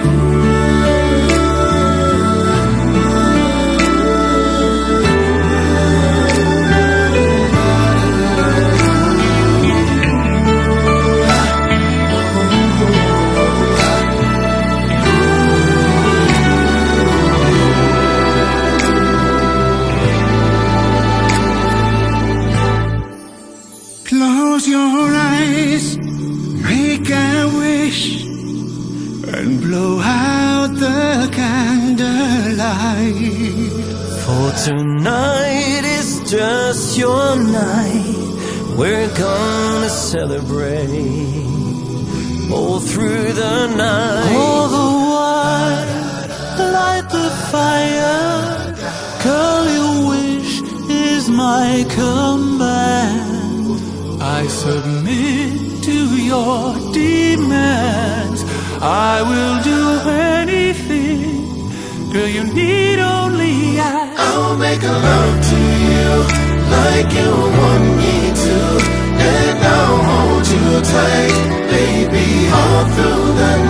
Close your eyes, make a wish, and blow out the candlelight. For tonight is just your night. We're gonna celebrate all through the night. All the while, light the fire. Girl, your wish is my command. I submit to your demands. I will do anything. Girl, you need only ask. I'll make love to you like you want me to, and I'll hold you tight, baby, all through the night.